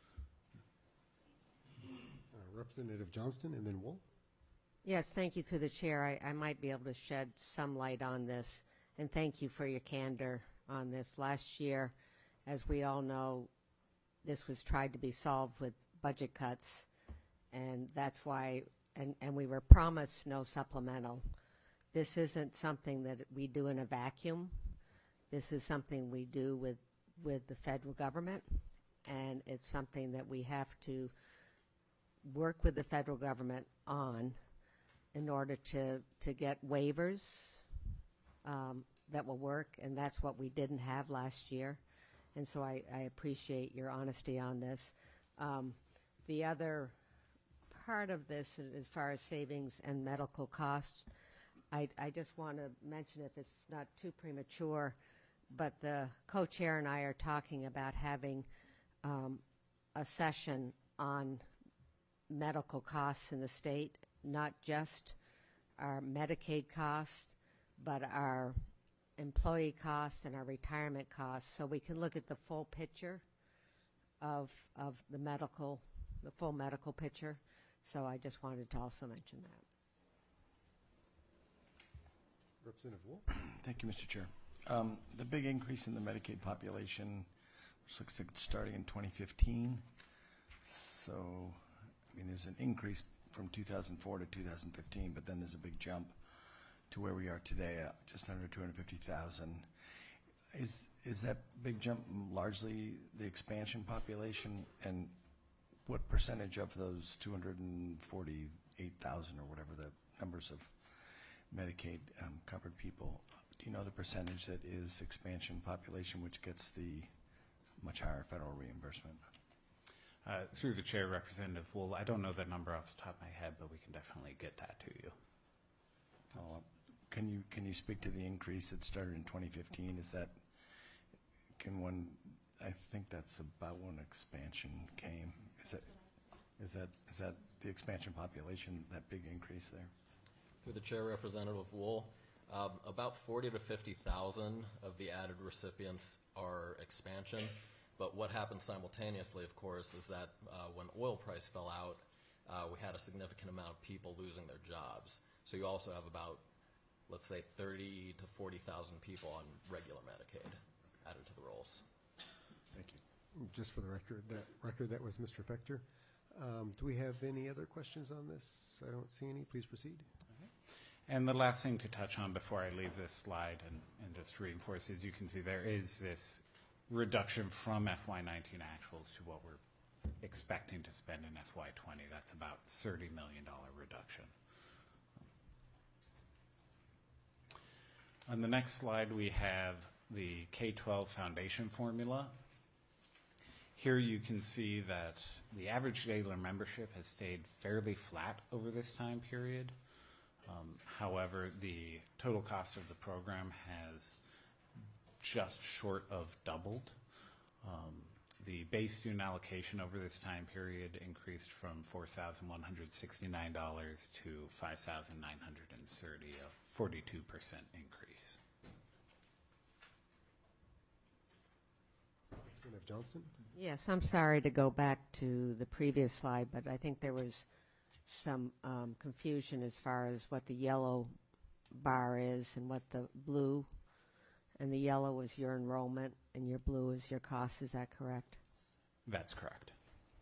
Uh, Representative Johnston and then Wool. Yes, thank you to the chair. I, I might be able to shed some light on this, and thank you for your candor on this. Last year, as we all know, this was tried to be solved with budget cuts, and that's why, and, and we were promised no supplemental. This isn't something that we do in a vacuum. This is something we do with, with the federal government, and it's something that we have to work with the federal government on in order to, to get waivers um, that will work, and that's what we didn't have last year. And so I, I appreciate your honesty on this. Um, the other part of this, as far as savings and medical costs, I, I just want to mention, if it's not too premature, but the co-chair and I are talking about having um, a session on medical costs in the state, not just our Medicaid costs, but our employee costs and our retirement costs, so we can look at the full picture of of the medical, the full medical picture. So I just wanted to also mention that. Representative Wool. Thank you, Mister Chair. Um, the big increase in the Medicaid population, which looks like it's starting in twenty fifteen. So, I mean, there's an increase from two thousand four to two thousand fifteen, but then there's a big jump to where we are today, uh, just under two hundred fifty thousand. Is is that big jump largely the expansion population, and what percentage of those two hundred forty-eight thousand or whatever the numbers of Medicaid um, covered people, do you know the percentage that is expansion population, which gets the much higher federal reimbursement? Uh, through the chair, Representative Wool, I don't know that number off the top of my head, but we can definitely get that to you. Follow-up. Can you can you speak to the increase that started in twenty fifteen? Is that, can one, I think that's about when expansion came. Is that is that is that the expansion population, that big increase there? Through the chair, Representative Wool, um, about forty to fifty thousand of the added recipients are expansion. But what happened simultaneously, of course, is that uh, when oil price fell out, uh, we had a significant amount of people losing their jobs. So you also have about, let's say, thirty to forty thousand people on regular Medicaid added to the rolls. Thank you. Just for the record, that record that was Mister Fector. Um, do we have any other questions on this? I don't see any. Please proceed. And the last thing to touch on before I leave this slide and, and just reinforce is, you can see there is this reduction from F Y nineteen actuals to what we're expecting to spend in F Y twenty. That's about thirty million dollars reduction. On the next slide, we have the K twelve foundation formula. Here you can see that the average daily membership has stayed fairly flat over this time period. Um, however, the total cost of the program has just short of doubled. Um, the base student allocation over this time period increased from four thousand one hundred sixty-nine dollars to five thousand nine hundred thirty dollars, a forty-two percent increase. Representative Johnston. Yes, I'm sorry to go back to the previous slide, but I think there was some um, confusion as far as what the yellow bar is and what the blue, and the yellow is your enrollment and your blue is your cost. Is that correct? That's correct.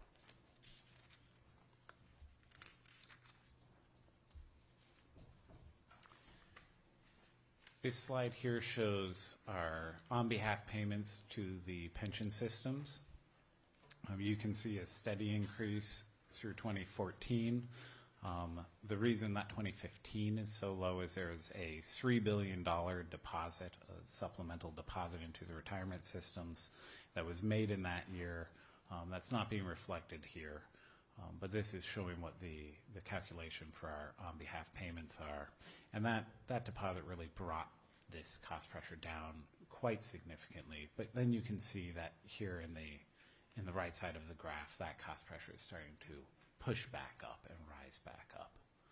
This slide here shows our on-behalf payments to the pension systems. Um, you can see a steady increase through twenty fourteen. Um, the reason that twenty fifteen is so low is there's a three billion dollars deposit, a supplemental deposit into the retirement systems that was made in that year. Um, that's not being reflected here, um, but this is showing what the, the calculation for our on-behalf payments are. And that, that deposit really brought this cost pressure down quite significantly. But then you can see that here in the in the right side of the graph, that cost pressure is starting to push back up and rise back up.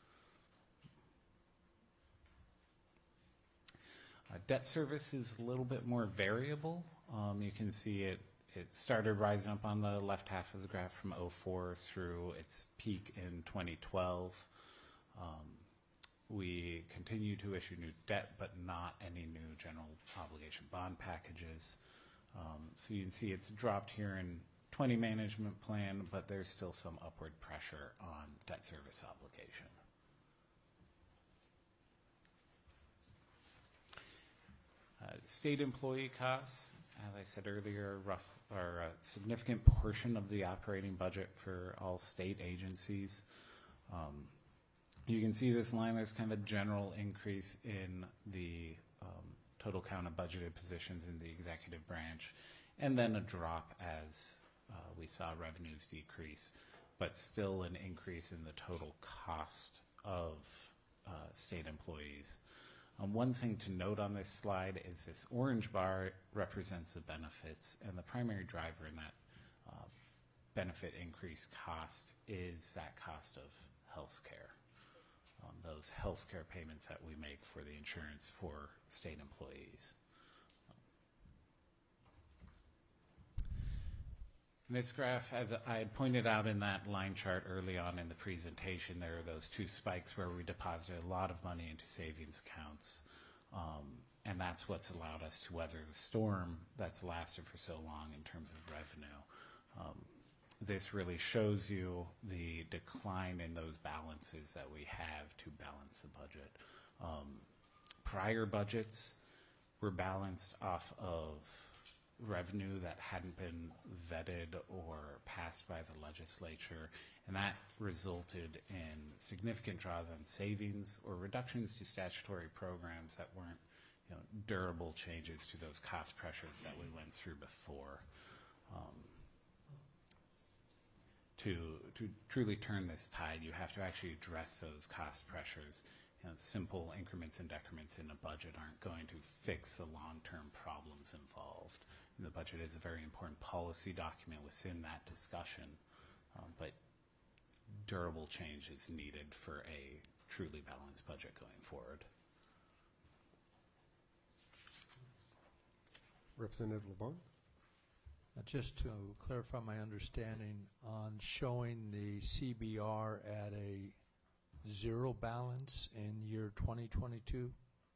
Uh, debt service is a little bit more variable. Um, you can see it, it started rising up on the left half of the graph from oh four through its peak in twenty twelve. Um, we continue to issue new debt, but not any new general obligation bond packages. Um, so you can see it's dropped here in twenty management plan, but there's still some upward pressure on debt service obligation. Uh, state employee costs, as I said earlier, rough are a significant portion of the operating budget for all state agencies. Um, you can see this line, there's kind of a general increase in the um, total count of budgeted positions in the executive branch, and then a drop as uh, we saw revenues decrease, but still an increase in the total cost of uh, state employees. Um, one thing to note on this slide is this orange bar represents the benefits, and the primary driver in that uh, benefit increase cost is that cost of health care, um, those health care payments that we make for the insurance for state employees. In this graph, as I had pointed out in that line chart early on in the presentation, there are those two spikes where we deposited a lot of money into savings accounts. Um, and that's what's allowed us to weather the storm that's lasted for so long in terms of revenue. Um, this really shows you the decline in those balances that we have to balance the budget. Um, prior budgets were balanced off of revenue that hadn't been vetted or passed by the legislature, and that resulted in significant draws on savings or reductions to statutory programs that weren't, you know, durable changes to those cost pressures that we went through before. Um, to to truly turn this tide, you have to actually address those cost pressures. You know, simple increments and decrements in a budget aren't going to fix the long-term problems involved. The budget is a very important policy document within that discussion, um, but durable change is needed for a truly balanced budget going forward. Representative LeBon? Uh, Just to clarify my understanding on showing the C B R at a zero balance in year twenty twenty-two?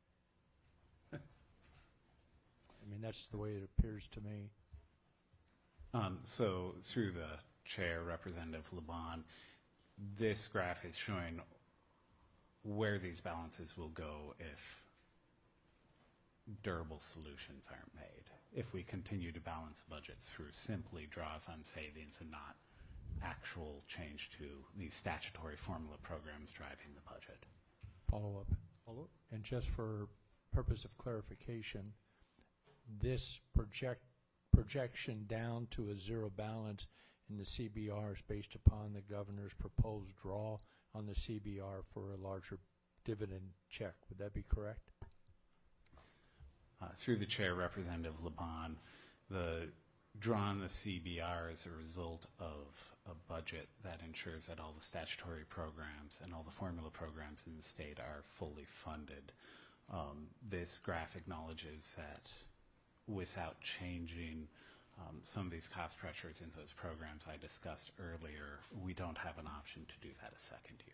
I mean, that's the way it appears to me. Um, so through the chair, Representative LeBon, this graph is showing where these balances will go if durable solutions aren't made. If we continue to balance budgets through simply draws on savings and not actual change to these statutory formula programs driving the budget. Follow up. Follow up? And just for purpose of clarification, this project projection down to a zero balance in the C B R is based upon the governor's proposed draw on the C B R for a larger dividend check. Would that be correct? Uh, through the chair, Representative LeBon, the draw on the C B R is a result of a budget that ensures that all the statutory programs and all the formula programs in the state are fully funded. Um, this graph acknowledges that without changing um, some of these cost pressures in those programs I discussed earlier, we don't have an option to do that a second year.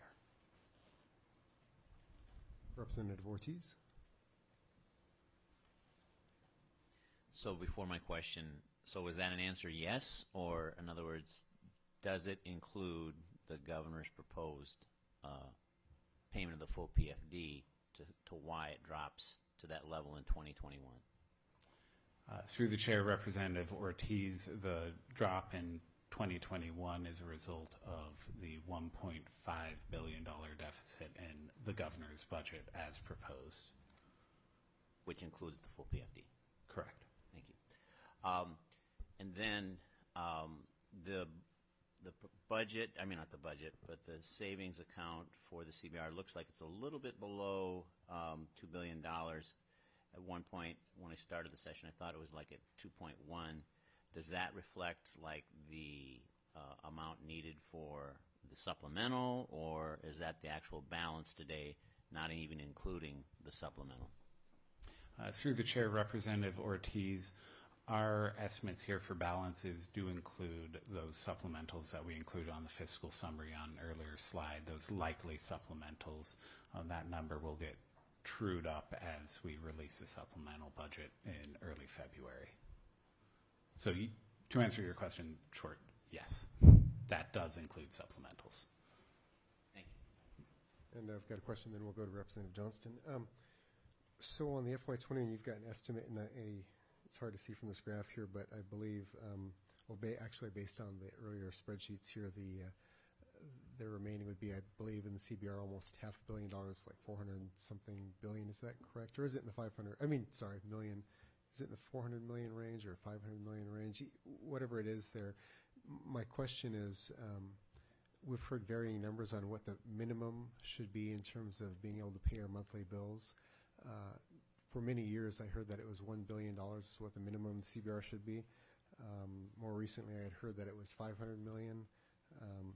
Representative Ortiz? So before my question, so was that an answer yes, or in other words, does it include the governor's proposed uh, payment of the full P F D to, to why it drops to that level in twenty twenty-one? Uh, through the chair, Representative Ortiz, the drop in twenty twenty-one is a result of the one point five billion dollars deficit in the governor's budget as proposed. Which includes the full P F D. Correct. Thank you. Um, and then um, the the p- budget, I mean not the budget, but the savings account for the C B R looks like it's a little bit below um, two billion dollars. At one point, when I started the session, I thought it was like at two point one. does that reflect like the uh, amount needed for the supplemental, or is that the actual balance today, not even including the supplemental? Uh, through the chair, Representative Ortiz, our estimates here for balances do include those supplementals that we included on the fiscal summary on an earlier slide, those likely supplementals. Uh, that number will get trued up as we release the supplemental budget in early February. So you, to answer your question short, yes, that does include supplementals. Thank you. And I've got a question, then we'll go to Representative Johnston. Um, so on the F Y twenty, you've got an estimate in a, a, it's hard to see from this graph here, but I believe, um, well, ba actually based on the earlier spreadsheets here, the uh, the remaining would be, I believe, in the C B R almost half a billion dollars, like four hundred something billion. Is that correct? Or is it in the five hundred? I mean, sorry, million. Is it in the four hundred million range or five hundred million range? Whatever it is there. My question is, um, we've heard varying numbers on what the minimum should be in terms of being able to pay our monthly bills. Uh, for many years, I heard that it was one billion dollars is what the minimum C B R should be. Um, more recently, I had heard that it was five hundred million dollars. Um,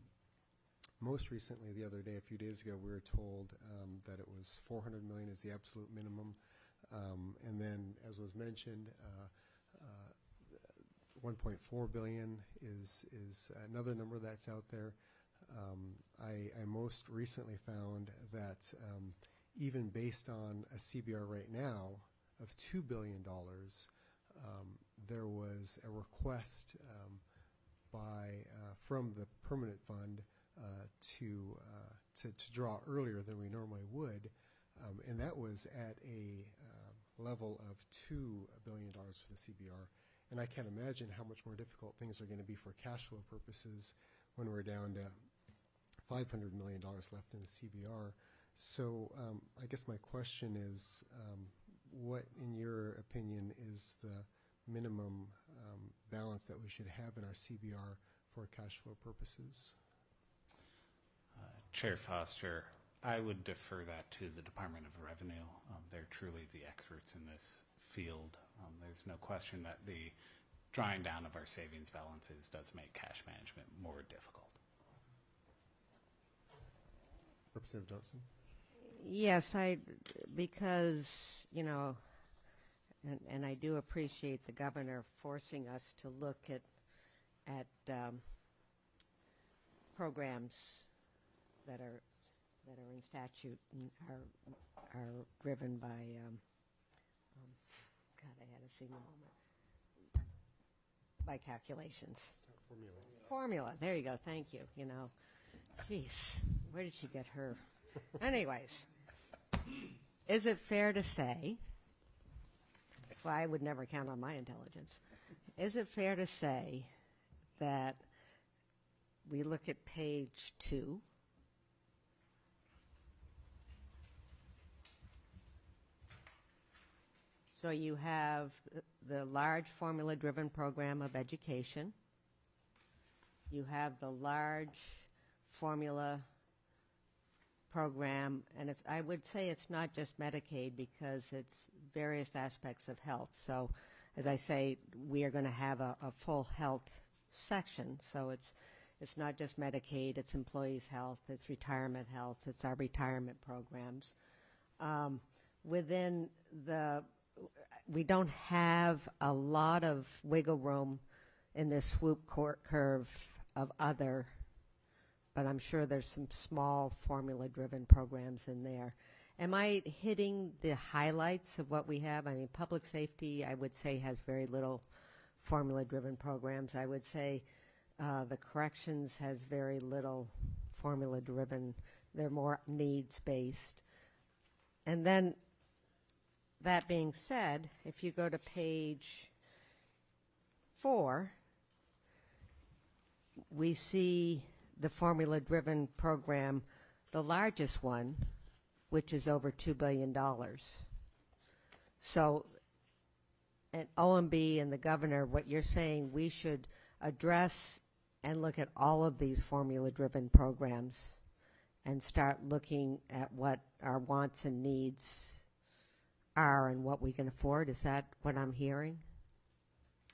most recently, the other day, a few days ago, we were told um, that it was four hundred million dollars is the absolute minimum. Um, and then, as was mentioned, uh, uh, one point four billion dollars is, is another number that's out there. Um, I, I most recently found that um, even based on a C B R right now of two billion dollars, um, there was a request um, by uh, from the permanent fund uh, to, uh, to to draw earlier than we normally would, um, and that was at a uh, level of two billion dollars for the C B R. And I can't imagine how much more difficult things are going to be for cash flow purposes when we're down to five hundred million dollars left in the C B R. So um, I guess my question is, um, what, in your opinion, is the minimum um, balance that we should have in our C B R for cash flow purposes? Uh, Chair Foster, I would defer that to the Department of Revenue. Um, they're truly the experts in this field. Um, there's no question that the drawing down of our savings balances does make cash management more difficult. Representative Johnson? Yes, I, because, you know, and, and I do appreciate the governor forcing us to look at, at um, programs that are, that are in statute and are, are driven by, um, um, God, I had a senior moment, by calculations. Formula. Formula, there you go, thank you, you know. Jeez, where did she get her? Anyways, is it fair to say, well, I would never count on my intelligence, is it fair to say that we look at page two, so you have the large formula-driven program of education, you have the large formula program, and it's, I would say it's not just Medicaid because it's various aspects of health. So, as I say, we are going to have a, a full health section. So it's it's not just Medicaid, it's employees' health, it's retirement health, it's our retirement programs. Um, within the, we don't have a lot of wiggle room in this swoop cor- curve of other, but I'm sure there's some small formula-driven programs in there. Am I hitting the highlights of what we have? I mean, public safety, I would say, has very little formula-driven programs. I would say uh, the corrections has very little formula-driven. They're more needs-based. And then, that being said, if you go to page four, we see the formula-driven program, the largest one, which is over two billion dollars. So, at O M B and the governor, what you're saying, we should address and look at all of these formula-driven programs and start looking at what our wants and needs are and what we can afford. Is that what I'm hearing?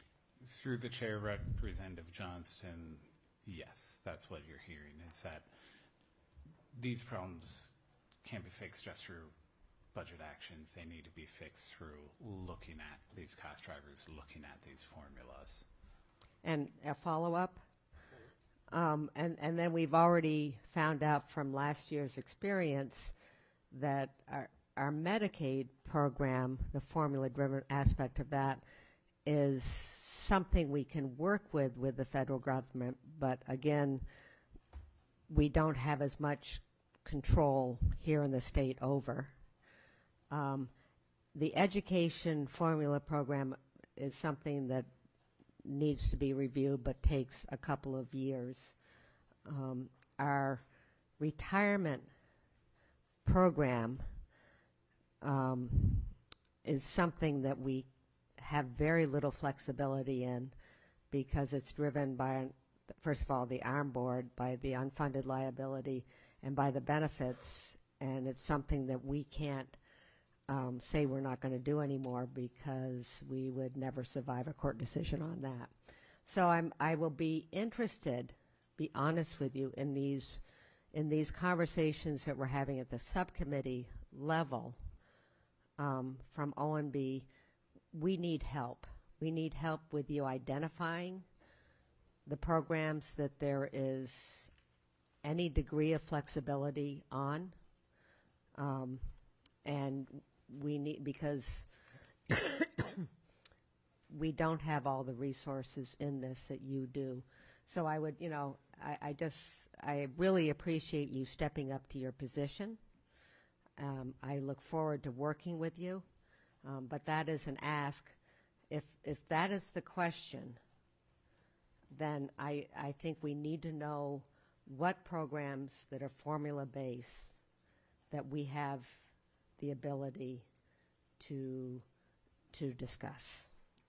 Through the chair, Representative Johnston, yes, that's what you're hearing, is that these problems can't be fixed just through budget actions. They need to be fixed through looking at these cost drivers, looking at these formulas. And a follow-up? Um, and, and then we've already found out from last year's experience that our, our Medicaid program, the formula-driven aspect of that, is something we can work with with the federal government, but again, we don't have as much control here in the state over. Um, the education formula program is something that needs to be reviewed but takes a couple of years. Um, our retirement program um, is something that we have very little flexibility in because it's driven by, first of all, the ARM board, by the unfunded liability, and by the benefits, and it's something that we can't um, say we're not going to do anymore because we would never survive a court decision on that. So I'm, I will be interested, be honest with you, in these, in these conversations that we're having at the subcommittee level um, from O M B. We need help. We need help with you identifying the programs that there is any degree of flexibility on. Um, and we need, because we don't have all the resources in this that you do. So I would, you know, I, I just, I really appreciate you stepping up to your position. Um, I look forward to working with you. Um, but that is an ask. If if that is the question, then I, I think we need to know what programs that are formula-based that we have the ability to to discuss.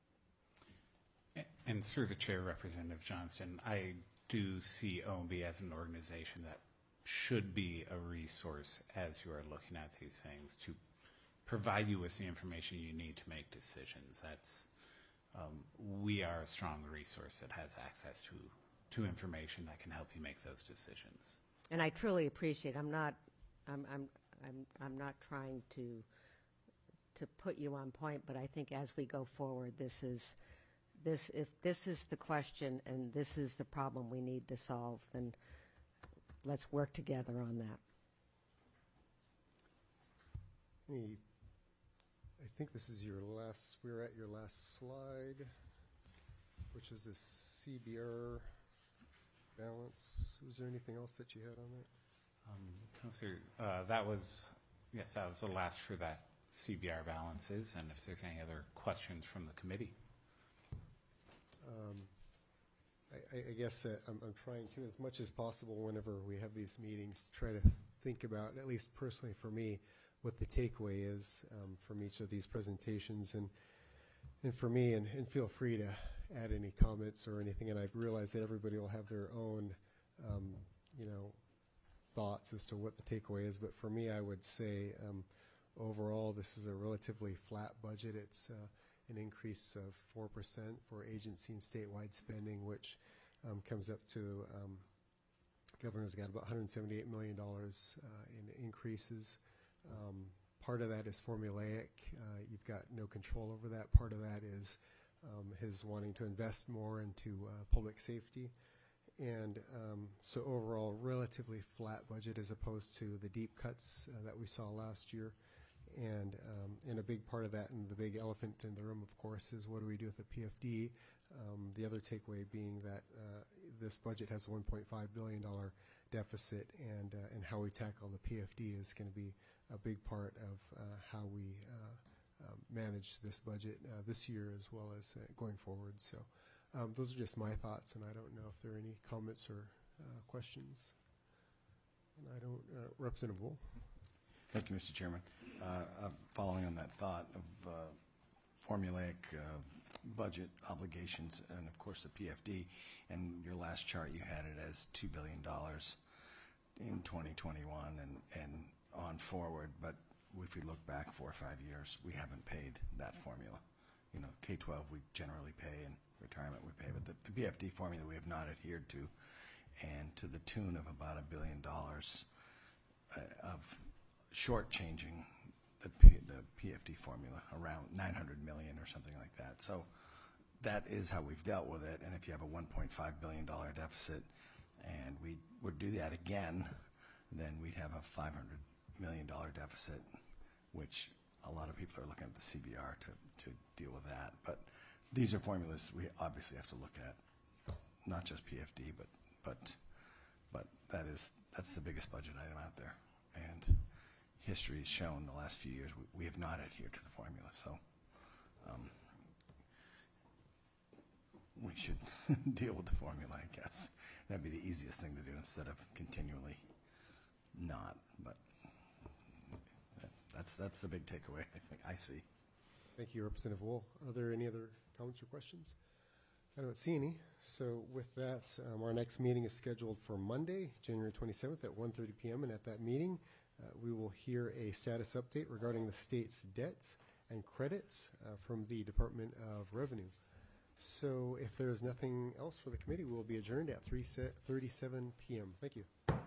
And through the chair, Representative Johnston, I do see O M B as an organization that should be a resource as you are looking at these things to provide you with the information you need to make decisions. That's um, we are a strong resource that has access to to information that can help you make those decisions. And I truly appreciate. I'm not. I'm. I'm. I'm. I'm not trying to to put you on point, but I think as we go forward, this is this. If this is the question and this is the problem we need to solve, then let's work together on that. Any I think this is your last, we're at your last slide, which is this C B R balance. Was there anything else that you had on that? Um, no, sir. Uh, that was, yes, that was the last for that C B R balances, and if there's any other questions from the committee. Um, I, I guess uh, I'm, I'm trying to, as much as possible whenever we have these meetings, try to think about, at least personally for me, what the takeaway is um, from each of these presentations, and and for me, and, and feel free to add any comments or anything, and I've realized that everybody will have their own, um, you know, thoughts as to what the takeaway is, but for me, I would say um, overall, this is a relatively flat budget. It's uh, an increase of four percent for agency and statewide spending, which um, comes up to, um, governor's got about one hundred seventy-eight million dollars uh, in increases. Um, part of that is formulaic. Uh, you've got no control over that. Part of that is um, his wanting to invest more into uh, public safety. And um, so overall, relatively flat budget as opposed to the deep cuts uh, that we saw last year. And, um, and a big part of that, and the big elephant in the room, of course, is what do we do with the P F D? Um, the other takeaway being that uh, this budget has a one point five billion dollars deficit, and, uh, and how we tackle the P F D is going to be a big part of uh, how we uh, uh, manage this budget uh, this year as well as uh, going forward. So um, those are just my thoughts, and I don't know if there are any comments or uh, questions. And I don't, uh, Representative Wool. Thank you, Mister Chairman. Uh, uh, following on that thought of uh, formulaic uh, budget obligations and, of course, the P F D, and your last chart you had it as two billion dollars in twenty twenty-one and, and on forward, but if we look back four or five years, we haven't paid that formula. You know, K twelve we generally pay, and retirement we pay. But the, the P F D formula we have not adhered to, and to the tune of about a billion dollars uh, of shortchanging the P, the P F D formula, around nine hundred million or something like that. So that is how we've dealt with it. And if you have a one point five billion dollars deficit and we would do that again, then we'd have a five hundred million dollars deficit, which a lot of people are looking at the C B R to, to deal with that. But these are formulas we obviously have to look at, not just P F D, but but but that is that's the biggest budget item out there. And history has shown the last few years we, we have not adhered to the formula. So um, we should deal with the formula, I guess. That'd be the easiest thing to do instead of continually not. But that's that's the big takeaway I think I see. Thank you, Representative Wool. Are there any other comments or questions? I don't see any. So with that, um, our next meeting is scheduled for Monday, January twenty-seventh at one thirty p m And at that meeting, uh, we will hear a status update regarding the state's debts and credits uh, from the Department of Revenue. So if there is nothing else for the committee, we will be adjourned at three thirty-seven p m Thank you.